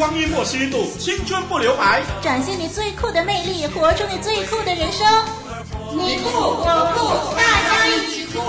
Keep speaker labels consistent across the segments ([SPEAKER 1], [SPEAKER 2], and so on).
[SPEAKER 1] 光阴不虚度，青春不留白，
[SPEAKER 2] 展现你最酷的魅力，活出你最酷的人生。
[SPEAKER 3] 你酷我酷，大家一起酷。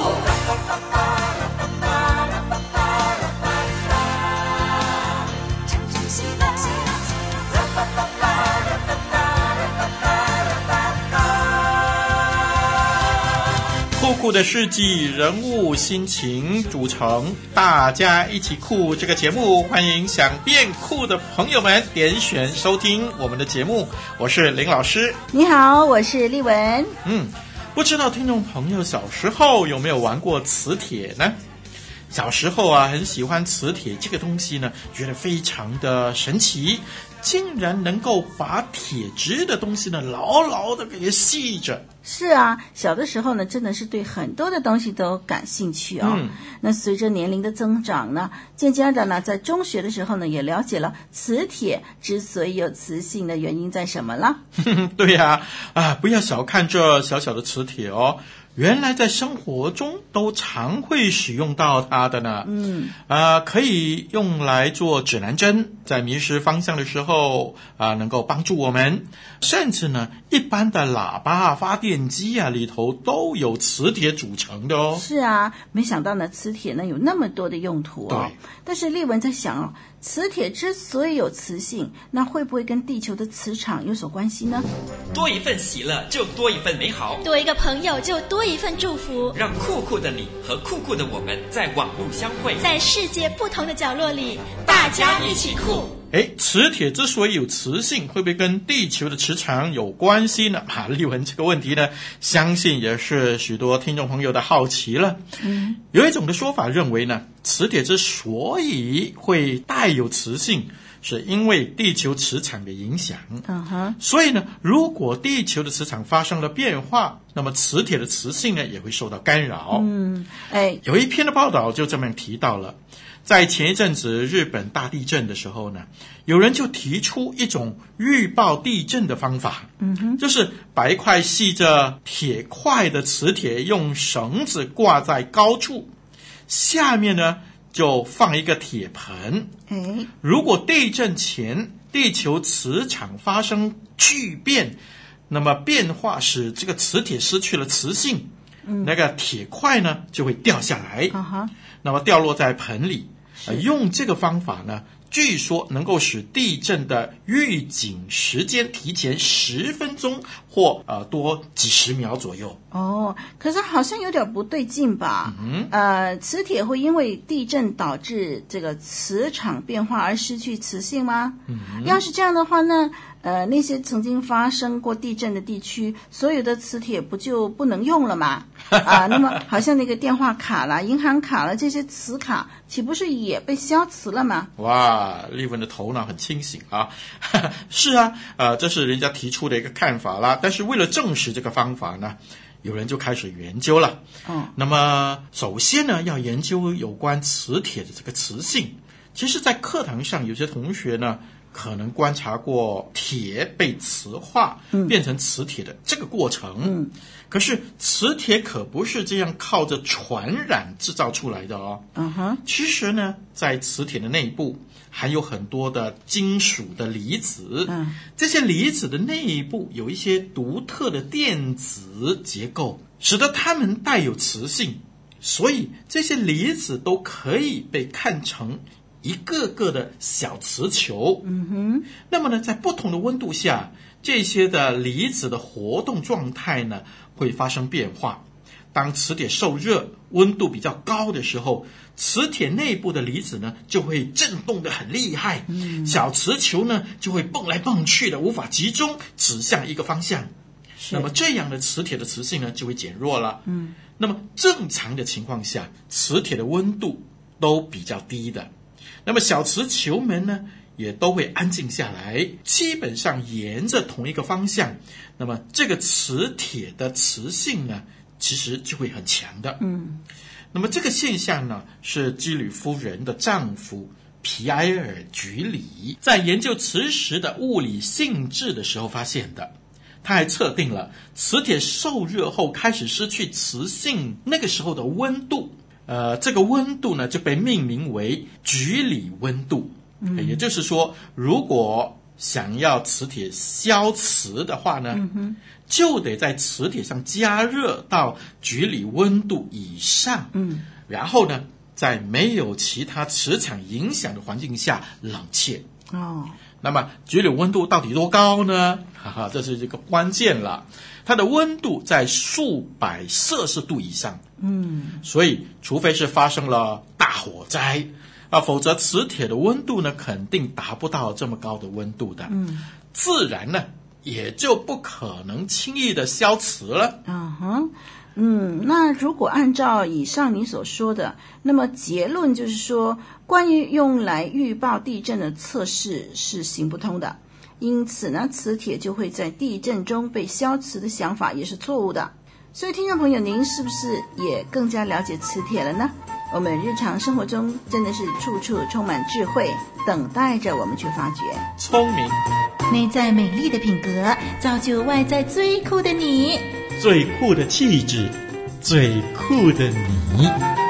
[SPEAKER 1] 酷酷的事迹、人物、心情组成大家一起酷这个节目，欢迎想变酷的朋友们点选收听我们的节目。我是林老师。
[SPEAKER 2] 你好，我是丽文。
[SPEAKER 1] 不知道听众朋友小时候有没有玩过磁铁呢？小时候啊，很喜欢磁铁这个东西呢，觉得非常的神奇，竟然能够把铁质的东西呢牢牢的给系着。
[SPEAKER 2] 是啊，小的时候呢，真的是对很多的东西都感兴趣哦。那随着年龄的增长呢，渐渐的呢，在中学的时候呢，也了解了磁铁之所以有磁性的原因在什么了。
[SPEAKER 1] 对呀，不要小看这小小的磁铁哦。原来在生活中都常会使用到它的呢。可以用来做指南针，在迷失方向的时候能够帮助我们。甚至呢，一般的喇叭、发电机里头都有磁铁组成的哦。
[SPEAKER 2] 是啊，没想到呢，磁铁呢有那么多的用途哦。
[SPEAKER 1] 对。
[SPEAKER 2] 但是丽文在想哦，磁铁之所以有磁性，那会不会跟地球的磁场有所关系呢？
[SPEAKER 4] 多一份喜乐，就多一份美好；
[SPEAKER 5] 多一个朋友，就多一份祝福。
[SPEAKER 4] 让酷酷的你和酷酷的我们在网路相会，
[SPEAKER 5] 在世界不同的角落里，大家一起酷。
[SPEAKER 1] 磁铁之所以有磁性，会不会跟地球的磁场有关系呢？丽文这个问题呢，相信也是许多听众朋友的好奇了。有一种的说法认为呢，磁铁之所以会带有磁性，是因为地球磁场的影响。所以呢，如果地球的磁场发生了变化，那么磁铁的磁性呢也会受到干扰。有一篇的报道就这么提到了。在前一阵子日本大地震的时候呢，有人就提出一种预报地震的方法，就是把一块系着铁块的磁铁用绳子挂在高处，下面呢就放一个铁盆。如果地震前地球磁场发生巨变，那么变化使这个磁铁失去了磁性，那个铁块呢就会掉下来，那么掉落在盆里。用这个方法呢，据说能够使地震的预警时间提前10分钟或多几十秒左右。
[SPEAKER 2] 可是好像有点不对劲吧？磁铁会因为地震导致这个磁场变化而失去磁性吗？要是这样的话呢，那些曾经发生过地震的地区，所有的磁铁不就不能用了吗？那么好像那个电话卡啦、银行卡啦，这些磁卡岂不是也被消磁了吗？
[SPEAKER 1] 哇，丽文的头脑很清醒啊！是啊，这是人家提出的一个看法啦。但是为了证实这个方法呢，有人就开始研究了。那么首先呢，要研究有关磁铁的这个磁性。其实在课堂上有些同学呢可能观察过铁被磁化变成磁铁的这个过程。可是磁铁可不是这样靠着传染制造出来的哦。其实呢，在磁铁的内部含有很多的金属的离子。这些离子的内部有一些独特的电子结构，使得它们带有磁性，所以这些离子都可以被看成一个个的小磁球。那么呢，在不同的温度下，这些的离子的活动状态呢会发生变化。当磁铁受热，温度比较高的时候，磁铁内部的离子呢就会震动得很厉害，小磁球呢就会蹦来蹦去的，无法集中指向一个方向。那么这样的磁铁的磁性呢就会减弱了。那么正常的情况下，磁铁的温度都比较低的，那么小磁球们呢也都会安静下来，基本上沿着同一个方向。那么这个磁铁的磁性呢其实就会很强的。那么这个现象呢是居里夫人的丈夫皮埃尔·居里在研究磁石的物理性质的时候发现的。他还测定了磁铁受热后开始失去磁性那个时候的温度，这个温度呢就被命名为居里温度。 也就是说，如果想要磁铁消磁的话呢，就得在磁铁上加热到局里温度以上，然后呢，在没有其他磁场影响的环境下冷却。那么局里温度到底多高呢？这是这个关键了。它的温度在数百摄氏度以上，所以除非是发生了大火灾否则磁铁的温度呢，肯定达不到这么高的温度的，自然呢，也就不可能轻易的消磁了。
[SPEAKER 2] 那如果按照以上你所说的，那么结论就是说，关于用来预报地震的测试是行不通的，因此呢，磁铁就会在地震中被消磁的想法也是错误的。所以听众朋友，您是不是也更加了解磁铁了呢？我们日常生活中真的是处处充满智慧，等待着我们去发掘。
[SPEAKER 1] 聪明，
[SPEAKER 5] 内在美丽的品格，造就外在最酷的你。
[SPEAKER 6] 最酷的气质，最酷的你。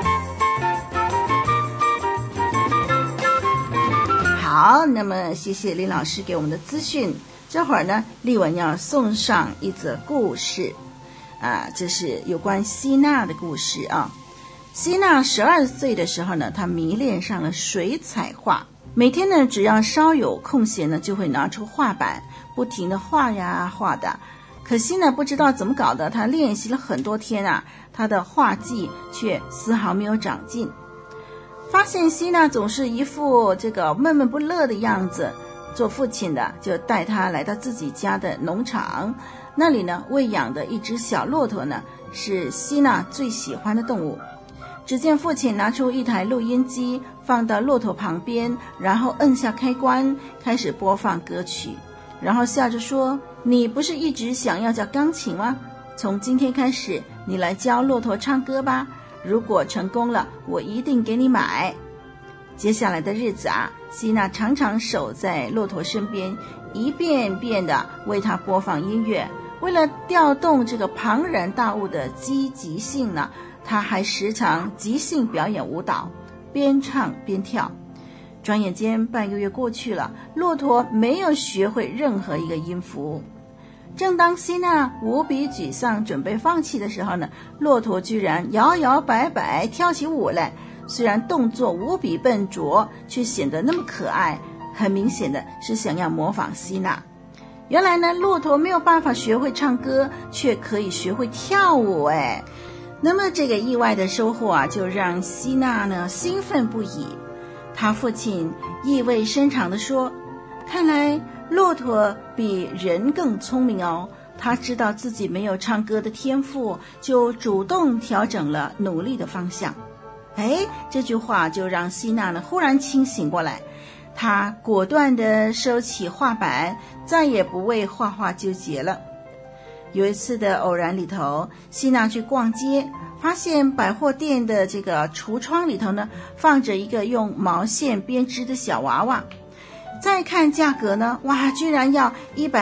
[SPEAKER 2] 好，那么谢谢林老师给我们的资讯。这会儿呢，丽文要送上一则故事这是有关希娜的故事啊。希娜12岁的时候呢，她迷恋上了水彩画，每天呢，只要稍有空闲呢，就会拿出画板，不停的画呀画的。可惜呢，不知道怎么搞的，她练习了很多天她的画技却丝毫没有长进。发现希娜总是一副这个闷闷不乐的样子，做父亲的就带她来到自己家的农场，那里呢，喂养的一只小骆驼呢，是希娜最喜欢的动物。只见父亲拿出一台录音机，放到骆驼旁边，然后摁下开关，开始播放歌曲，然后笑着说：“你不是一直想要教钢琴吗？从今天开始，你来教骆驼唱歌吧。如果成功了，我一定给你买。”接下来的日子希娜常常守在骆驼身边，一遍遍地为他播放音乐。为了调动这个庞然大物的积极性呢，他还时常即兴表演舞蹈，边唱边跳。转眼间半个月过去了，骆驼没有学会任何一个音符。正当希娜无比沮丧准备放弃的时候呢，骆驼居然摇摇摆摆跳起舞来，虽然动作无比笨拙，却显得那么可爱，很明显的是想要模仿希娜。原来呢，骆驼没有办法学会唱歌，却可以学会跳舞那么这个意外的收获就让希娜呢兴奋不已。他父亲意味深长地说：“看来骆驼比人更聪明哦，他知道自己没有唱歌的天赋，就主动调整了努力的方向。”这句话就让希娜呢忽然清醒过来，她果断地收起画板，再也不为画画纠结了。有一次的偶然里头，希娜去逛街，发现百货店的这个橱窗里头呢，放着一个用毛线编织的小娃娃。再看价格呢，哇，居然要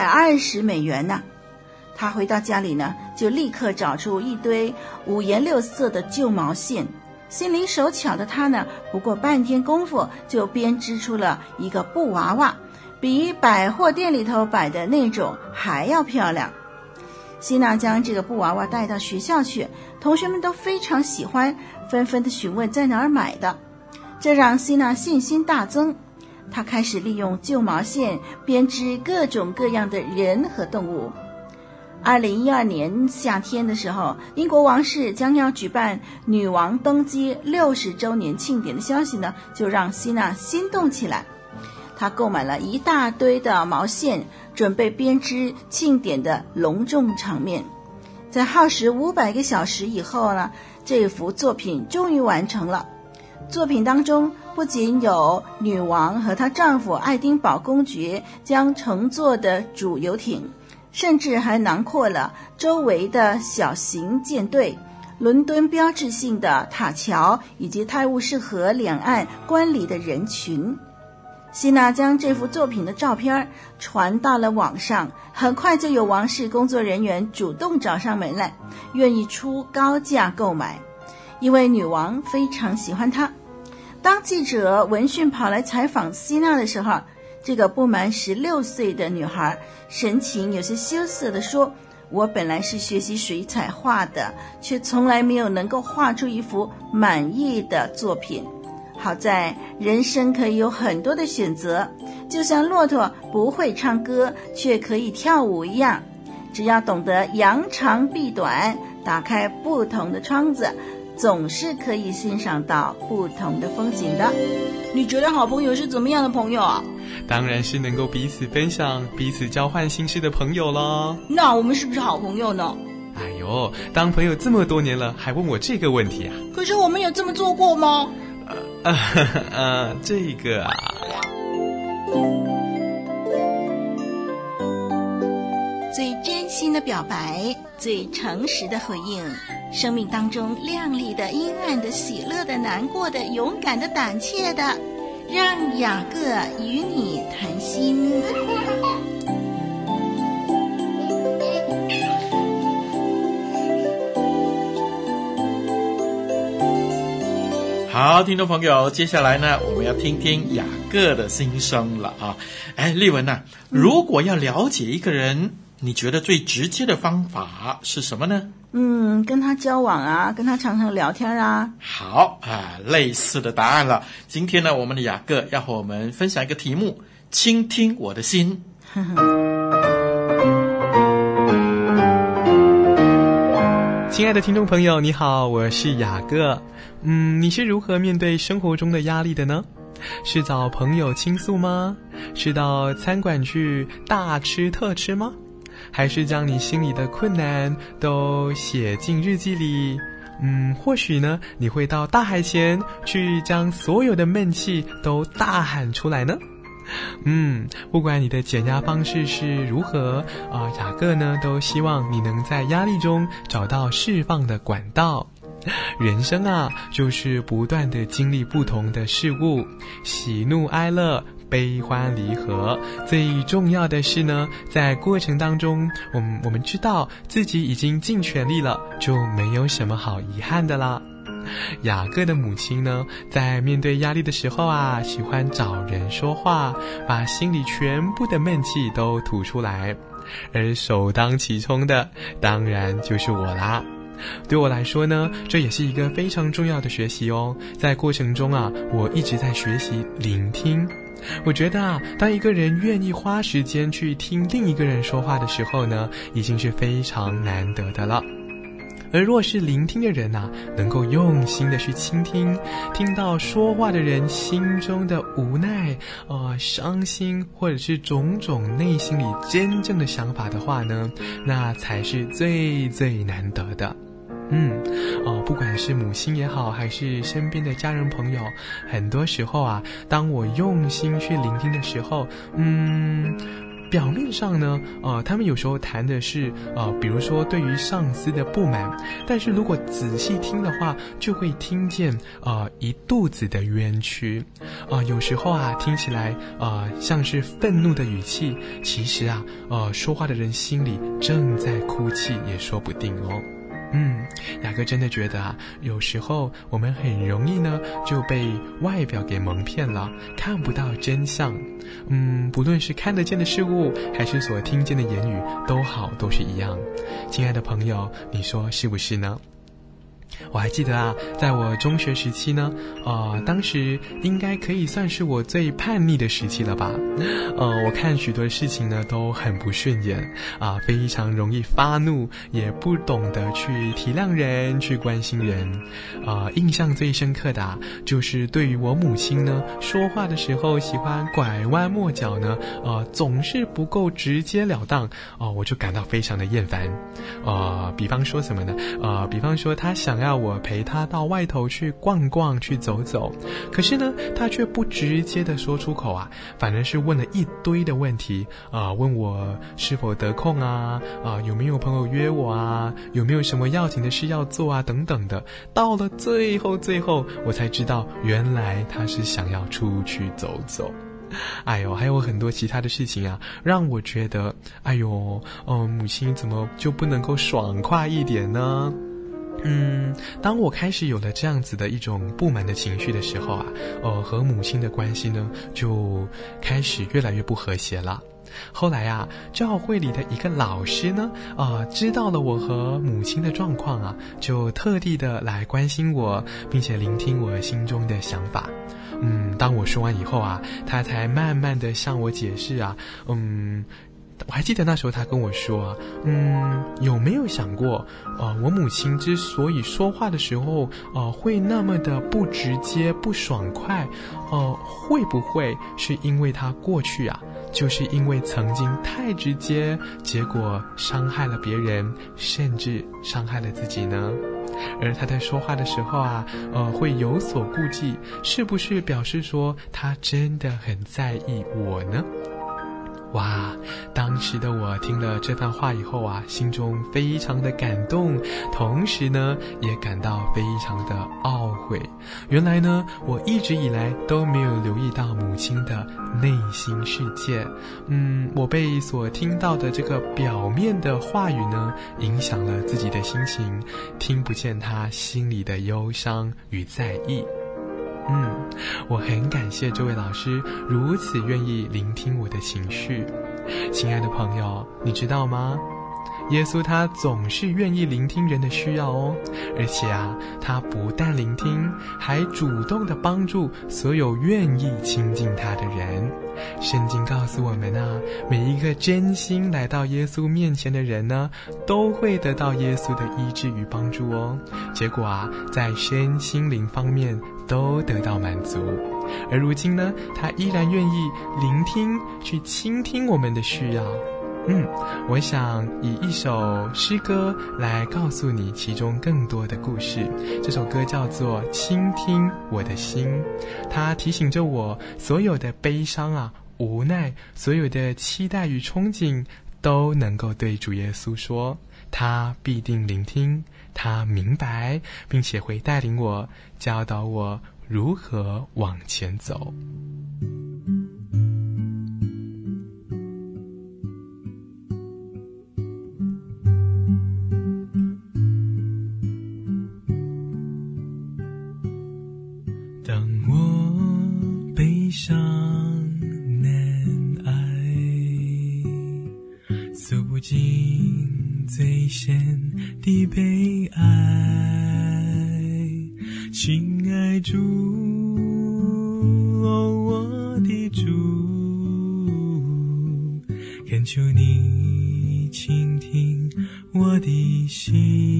[SPEAKER 2] $120呢！她回到家里呢，就立刻找出一堆五颜六色的旧毛线。心灵手巧的她呢，不过半天功夫就编织出了一个布娃娃，比百货店里头摆的那种还要漂亮。希娜将这个布娃娃带到学校去，同学们都非常喜欢，纷纷的询问在哪儿买的，这让希娜信心大增。她开始利用旧毛线编织各种各样的人和动物。2012年夏天的时候，英国王室将要举办女王登基60周年庆典的消息呢，就让希娜心动起来。她购买了一大堆的毛线，准备编织庆典的隆重场面。在耗时500个小时以后呢，这幅作品终于完成了。作品当中不仅有女王和她丈夫爱丁堡公爵将乘坐的主游艇，甚至还囊括了周围的小型舰队、伦敦标志性的塔桥以及泰晤士河两岸观礼的人群。希娜将这幅作品的照片传到了网上，很快就有王室工作人员主动找上门来，愿意出高价购买，因为女王非常喜欢她。 当记者闻讯跑来采访希娜的时候，这个不满16岁的女孩神情有些羞涩地说，我本来是学习水彩画的，却从来没有能够画出一幅满意的作品。好在人生可以有很多的选择，就像骆驼不会唱歌却可以跳舞一样，只要懂得扬长避短，打开不同的窗子，总是可以欣赏到不同的风景的。你觉得好朋友是怎么样的朋友啊？
[SPEAKER 7] 当然是能够彼此分享、彼此交换心事的朋友咯。
[SPEAKER 2] 那我们是不是好朋友呢？
[SPEAKER 7] 哎呦，当朋友这么多年了，还问我这个问题啊？
[SPEAKER 2] 可是我们有这么做过吗？
[SPEAKER 7] 这个啊，
[SPEAKER 5] 最真心的表白，最诚实的回应，生命当中亮丽的、阴暗的、喜乐的、难过的、勇敢的、胆怯的，让雅各与你谈心。
[SPEAKER 1] 好，听众朋友，接下来呢，我们要听听雅各的心声了啊！哎，丽文啊，如果要了解一个人，你觉得最直接的方法是什么呢？
[SPEAKER 2] 跟他交往啊，跟他常常聊天啊。
[SPEAKER 1] 好啊，类似的答案了。今天呢，我们的雅各要和我们分享一个题目：倾听我的心。
[SPEAKER 7] 亲爱的听众朋友，你好，我是雅各。你是如何面对生活中的压力的呢？是找朋友倾诉吗？是到餐馆去大吃特吃吗？还是将你心里的困难都写进日记里？或许呢，你会到大海前去将所有的闷气都大喊出来呢？不管你的减压方式是如何雅各呢都希望你能在压力中找到释放的管道。人生啊，就是不断的经历不同的事物，喜怒哀乐，悲欢离合。最重要的是呢，在过程当中我们知道自己已经尽全力了，就没有什么好遗憾的啦。雅各的母亲呢，在面对压力的时候啊，喜欢找人说话，把心里全部的闷气都吐出来，而首当其冲的当然就是我啦。对我来说呢，这也是一个非常重要的学习哦。在过程中啊，我一直在学习聆听。我觉得啊，当一个人愿意花时间去听另一个人说话的时候呢，已经是非常难得的了。而若是聆听的人啊，能够用心的去倾听，听到说话的人心中的无奈、伤心，或者是种种内心里真正的想法的话呢，那才是最最难得的。不管是母亲也好，还是身边的家人朋友，很多时候啊，当我用心去聆听的时候，表面上呢，他们有时候谈的是比如说对于上司的不满，但是如果仔细听的话，就会听见一肚子的冤屈。有时候啊，听起来像是愤怒的语气，其实啊，说话的人心里正在哭泣，也说不定哦。雅各真的觉得啊，有时候我们很容易呢就被外表给蒙骗了，看不到真相。不论是看得见的事物，还是所听见的言语，都好，都是一样。亲爱的朋友，你说是不是呢？我还记得啊，在我中学时期呢，当时应该可以算是我最叛逆的时期了吧。我看许多事情呢都很不顺眼啊，非常容易发怒，也不懂得去体谅人，去关心人。印象最深刻的就是对于我母亲呢，说话的时候喜欢拐弯抹角呢，总是不够直截了当，我就感到非常的厌烦。比方说什么呢？比方说她想要我陪他到外头去逛逛，去走走，可是呢他却不直接的说出口啊，反而是问了一堆的问题问我是否得空啊，有没有朋友约我啊，有没有什么要紧的事要做啊，等等的。到了最后我才知道，原来他是想要出去走走。还有很多其他的事情啊，让我觉得母亲怎么就不能够爽快一点呢？ 当我开始有了这样子的一种不满的情绪的时候啊，和母亲的关系呢就开始越来越不和谐了。后来啊，教会里的一个老师呢，知道了我和母亲的状况啊，就特地的来关心我，并且聆听我心中的想法。当我说完以后啊，他才慢慢的向我解释啊，我还记得那时候他跟我说有没有想过我母亲之所以说话的时候会那么的不直接不爽快，会不会是因为她过去啊就是因为曾经太直接，结果伤害了别人，甚至伤害了自己呢？而他在说话的时候啊，会有所顾忌，是不是表示说他真的很在意我呢？哇，当时的我听了这番话以后啊，心中非常的感动，同时呢也感到非常的懊悔。原来呢我一直以来都没有留意到母亲的内心世界。我被所听到的这个表面的话语呢影响了自己的心情，听不见她心里的忧伤与在意。我很感谢这位老师如此愿意聆听我的情绪。亲爱的朋友，你知道吗？耶稣他总是愿意聆听人的需要哦，而且啊，他不但聆听，还主动的帮助所有愿意亲近他的人。圣经告诉我们啊，每一个真心来到耶稣面前的人呢，都会得到耶稣的医治与帮助哦。结果啊，在身心灵方面都得到满足。而如今呢，他依然愿意聆听，去倾听我们的需要。我想以一首诗歌来告诉你其中更多的故事。这首歌叫做《倾听我的心》，它提醒着我，所有的悲伤啊、无奈，所有的期待与憧憬，都能够对主耶稣说，他必定聆听，他明白，并且会带领我，教导我如何往前走。
[SPEAKER 8] 当我悲伤难挨，诉不尽最深的悲哀，亲爱主，我的主，恳求你倾听我的心。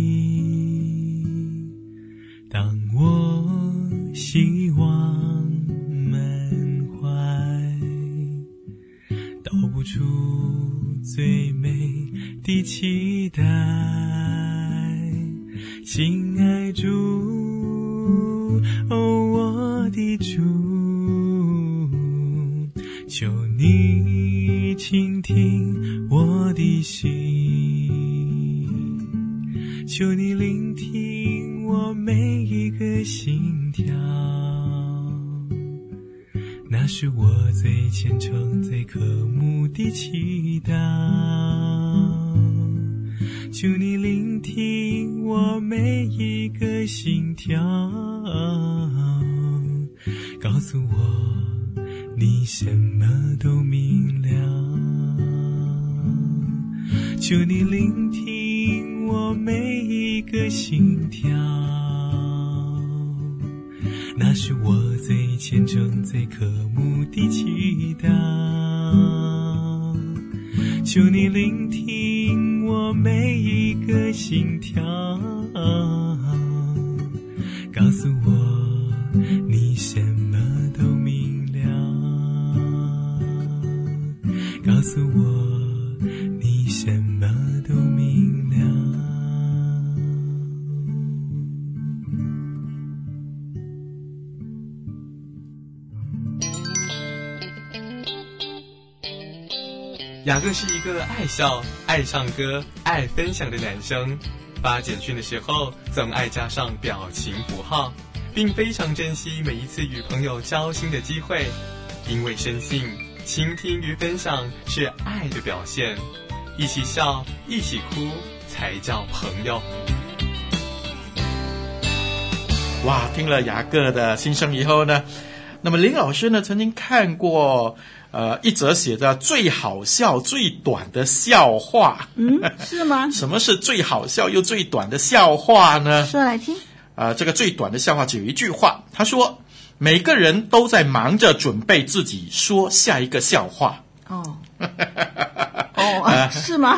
[SPEAKER 8] 当我希望满怀，道不出最美的期待，亲爱主，我的主，求你倾听我的心，求你聆听我每一个心跳，那是我最虔诚最渴慕的祈祷。求你聆听我每一个心跳，告诉我你什么都明了。求你聆听我每一个心跳，那是我最虔诚最渴慕的祈祷。求你聆听我每一个心跳，告诉我你什么都明了，告诉我你什么都明了。
[SPEAKER 7] 雅各是一个爱笑、爱唱歌、爱分享的男生，发简讯的时候总爱加上表情符号，并非常珍惜每一次与朋友交心的机会，因为深信倾听与分享是爱的表现，一起笑一起哭才叫朋友。
[SPEAKER 1] 哇，听了雅各的心声以后呢，那么林老师呢曾经看过一则写着最好笑最短的笑话。
[SPEAKER 2] 是吗？
[SPEAKER 1] 什么是最好笑又最短的笑话呢？
[SPEAKER 2] 说来听。
[SPEAKER 1] 这个最短的笑话只有一句话，他说每个人都在忙着准备自己说下一个笑话。
[SPEAKER 2] 是吗？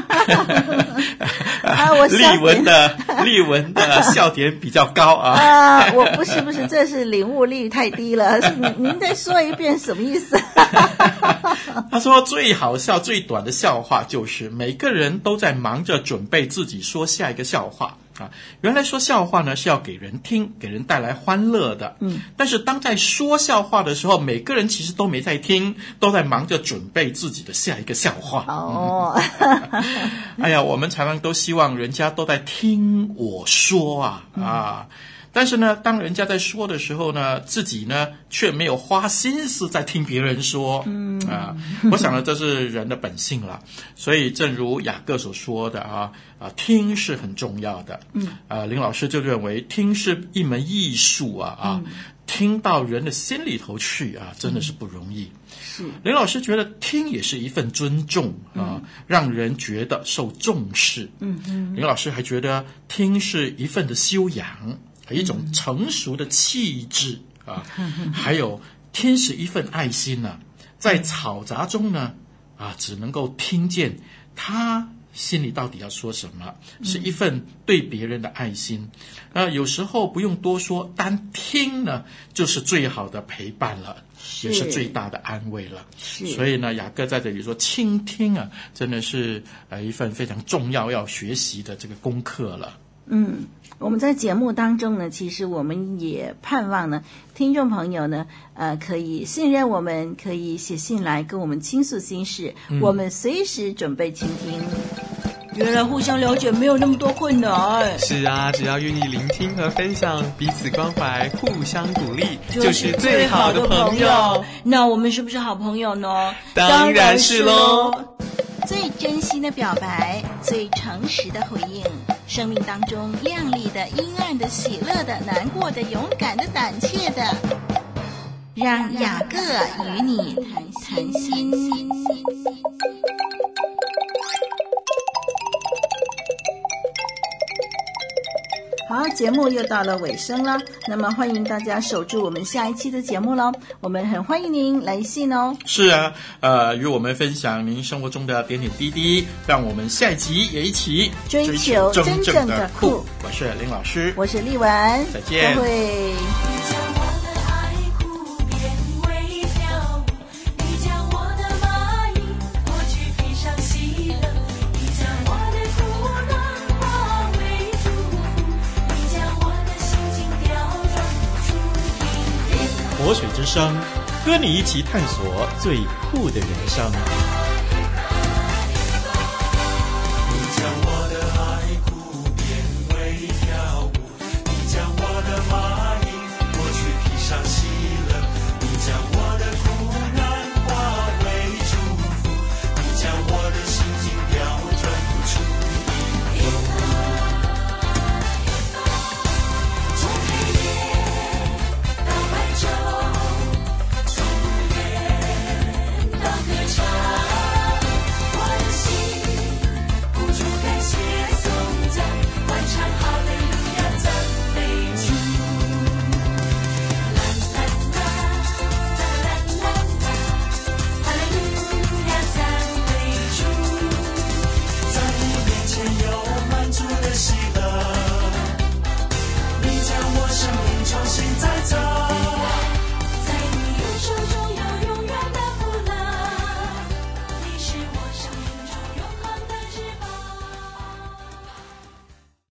[SPEAKER 1] 丽文的笑点比较高啊。
[SPEAKER 2] 我不是，这是领悟力太低了。您再说一遍什么意思？
[SPEAKER 1] 他说最好笑最短的笑话就是每个人都在忙着准备自己说下一个笑话啊。原来说笑话呢是要给人听，给人带来欢乐的。但是当在说笑话的时候，每个人其实都没在听，都在忙着准备自己的下一个笑话。哎呀，我们常常都希望人家都在听我说啊。但是呢，当人家在说的时候呢，自己呢却没有花心思在听别人说。我想呢，这是人的本性了。所以，正如雅各所说的听是很重要的。林老师就认为听是一门艺术听到人的心里头去真的是不容易。林老师觉得听也是一份尊重让人觉得受重视。林老师还觉得听是一份的修养。一种成熟的气质还有听是一份爱心呢，在嘈杂中呢只能够听见他心里到底要说什么，是一份对别人的爱心。有时候不用多说，单听呢就是最好的陪伴了，也是最大的安慰了。所以呢，雅各在这里说倾听真的是一份非常重要要学习的这个功课了。
[SPEAKER 2] 我们在节目当中呢，其实我们也盼望呢，听众朋友呢，可以信任我们，可以写信来跟我们倾诉心事，我们随时准备倾听。原来互相了解没有那么多困难。
[SPEAKER 7] 是啊，只要愿意聆听和分享，彼此关怀，互相鼓励，就是最好的朋友。
[SPEAKER 2] 那我们是不是好朋友呢？
[SPEAKER 7] 当然是喽。
[SPEAKER 5] 最真心的表白，最诚实的回应，生命当中亮丽的、阴暗的、喜乐的、难过的、勇敢的、胆怯的，让雅各与你谈心。
[SPEAKER 2] 好，节目又到了尾声了，那么欢迎大家守住我们下一期的节目咯，我们很欢迎您来信哦。
[SPEAKER 1] 是啊，与我们分享您生活中的点点滴滴，让我们下一集也一起
[SPEAKER 2] 追求真正的酷。
[SPEAKER 1] 我是林老师，
[SPEAKER 2] 我是丽文，
[SPEAKER 1] 再见，
[SPEAKER 2] 再会。
[SPEAKER 6] 活水之声，和你一起探索最酷的人生。